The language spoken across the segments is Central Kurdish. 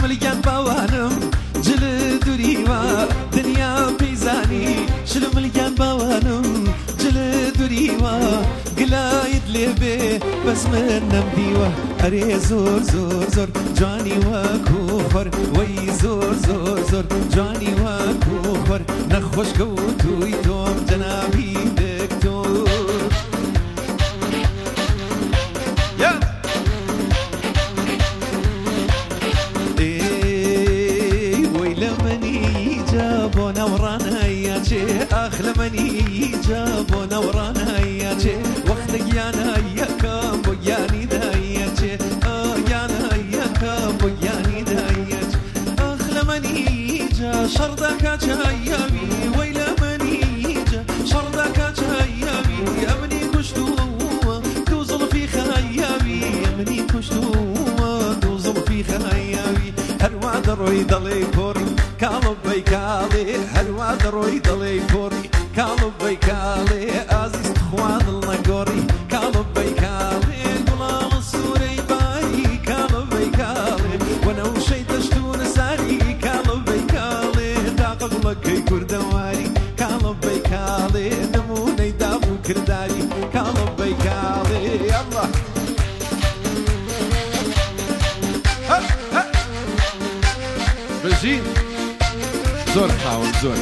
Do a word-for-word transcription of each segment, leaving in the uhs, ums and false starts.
شلملگان باوانم جل دوریوا دنیا پیزانی شلملگان باوانم جل دوریوا قلايد لبي بس من نمديوه أري زور زور زور جاني وكوفر وي زور زور زور جاني وكوفر نخوش كوتوي توم جنابي دكتور يا ايه ويلا مني جابونا ورانا ياجي اخ لمني جابونا ورانا ياجي وقتك يانا ياكم وياني دايجي اه يانا ياكم وياني دايجي اخ لمني جا شرطك جايبي ويلا مني جا شرطك جايبي امني كشتو توصل في خيابي امني كشتو توصل في خيابي هروا دروي ضلي كوري كالو بيكالي هروا دروي ضلي كوري كالو بيكالي عزيز خوان النقوري كالو بيكالي قلال السوري باي كالو بيكالي وانا وشي تشتون ساري كالو بيكالي داقق لك كردواري كالو بيكالي نموني دابو كرداري كالو بيكالي الله بجين زور حاول زور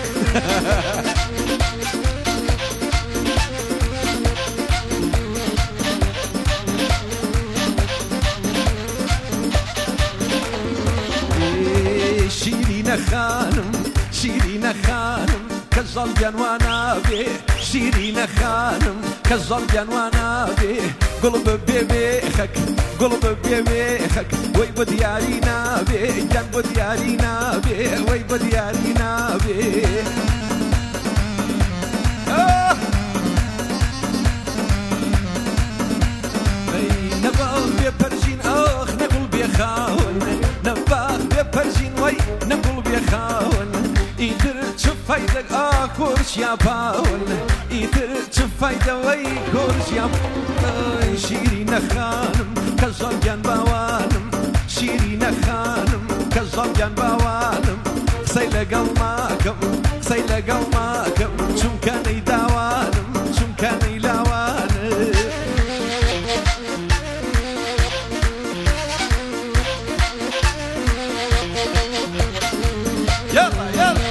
شيرين خانم شيرين خانم كالزلجان وانا بيه شيرين خانم كالزلجان وانا بيه قلب بيبيخك قلب بيبيخك وي بديارينا بيه جان بديارينا بيه وي بديارينا بيه آه نبغ بيبرجين اخ نقول بيخاون نبغ بيبرجين وي نقول بيخاون يدر شفايدك اه كورش يا باون يدر شفايدة وي كورش يا باون شيرين خانم كالزلجان باوانم شيرين خانم كالزلجان باوانم سيلا قلماكم سيلا قلماكم شم كان يداوانم شم كان يلاوانم يلا يلا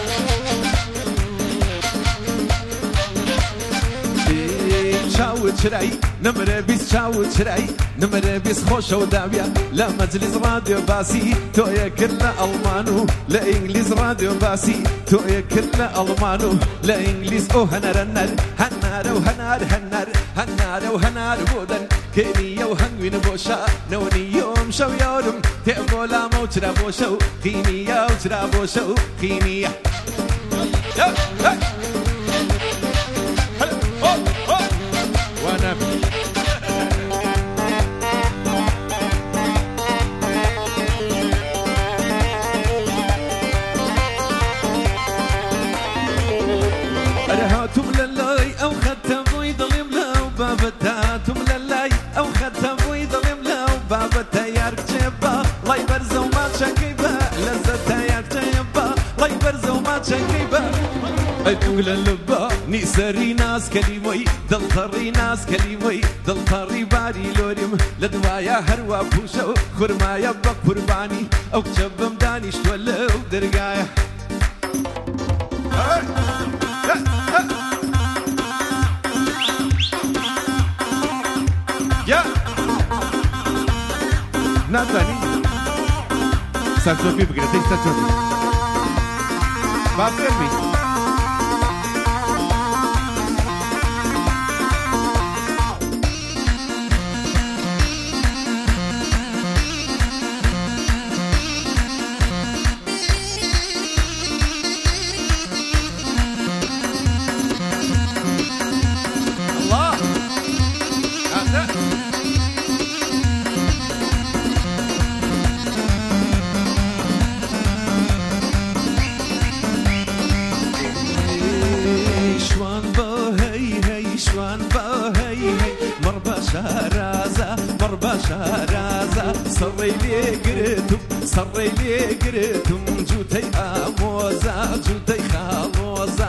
شاوت شراي نمر بيس شاوت شراي نمر بيس خوش ودابيا لا مجلس راديو باسي تو يا كل المانو لا انجليز راديو باسي تو يا كل المانو لا انجليز او هنر هنر هنر وهنر هنر هنر وهنر بودن كينيا وهنوين بوشا نوني يوم شو يوم تقولا موترا بوشو كينيا وترا بوشو كينيا وانا ارهاتم للاي او ختم ويضلم له بابتاتم للاي او ختم ويضلم له بابتا يارك جيبا لا يبرزو ما تشكيبا لزتا يارك جيبا لا يبرزو ما تشكيبا أدول اللبا نيسري ناس كلموي دلطري ناس كلموي دلطري باري لوريم لدوايا هروا بوشو خرمايا بق قرباني أو كتب مداني شتولو درقايا يا ناتاني ساكسوفي بقرتي ساكسوفي بابرمي شهرازة مربى شهرازة صري لي قرتب سەڕێی لێگرتم جوتەی ئامۆزە جوتەی خاڵۆزە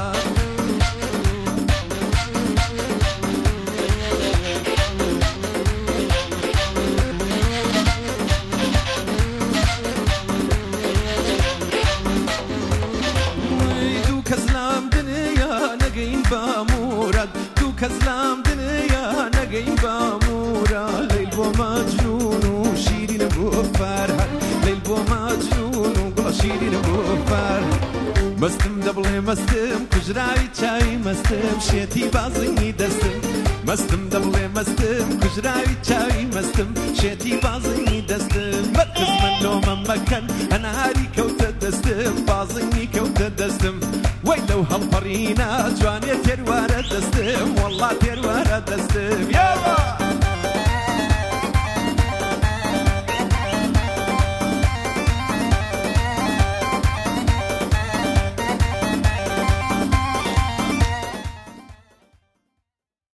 دوو کەس لام دنیا نەگەین بە موراد دوو کەس لام دنیا نەگەین بە موراد لەیل بۆ مەجنون و شیرینە بۆ فەرهاد لەیل بۆ مەجنون و گوڵە شیرینە بۆ فەرهاد مەستم دەبڵێ مەستم کوژراوی چاوی مەستم شێتی بازنگی دەستم مەستم دەبڵێ مەستم کوژراوی چاوی مەستم شێتی بازنگی دەستم مەرکز من لۆمە مەکەن هەناری کەوتە دەستم بازنگی کەوتە دەستم وەی لەو هەڵپەڕینە جوانێ تێروارە دەستم وەڵڵا تێروارە دەستم یاوە